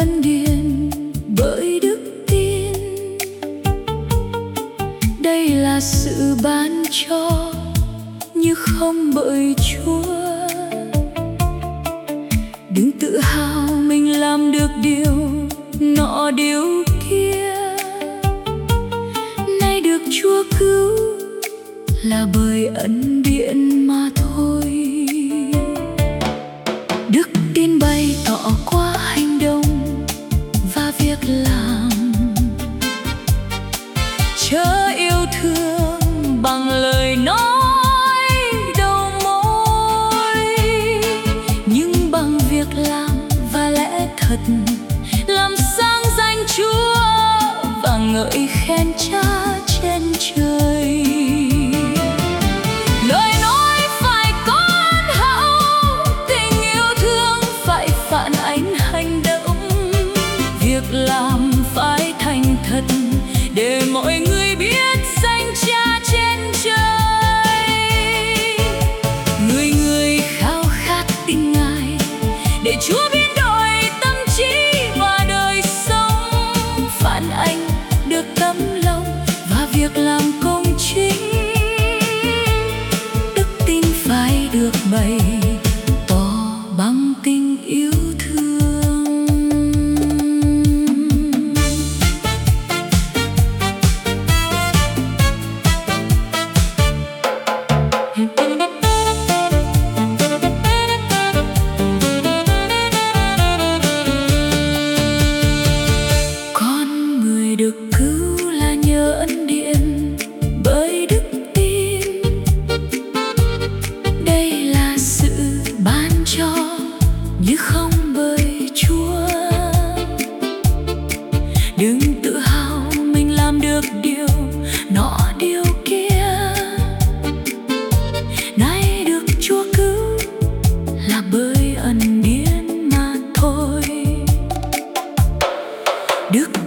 ân điển bởi đức tin. Đây là sự ban cho như không bởi Chúa. Đừng tự hào mình làm được điều nọ điều kia. Nay được Chúa cứu là bởi ân điển mà thôi. Đức tin bày tỏ qua hành động và việc làm, chớ yêu thương bằng lời nói đầu môi, nhưng bằng việc làm và lẽ thật, làm sáng danh Chúa và ngợi khen Cha trên trời. Lời nói phải có ân hậu, tình yêu thương phải phản ánh hành động, việc làm phải thành thật để mọi người biết danh Cha trên trời. Người người khao khát tin Ngài để Chúa biến đổi tâm trí và đời sống, phản ánh được tấm lòng và việc làm công chính. Đức tin phải được bày tỏ bằng tình yêu thương. Con người được cứu là nhờ ân điển bởi đức tin. Đây là sự ban cho như không bởi Chúa. Đừng tự hào mình làm được điều nọ điều kia. Nay được Chúa cứu là bởi ân điển mà thôi. Đức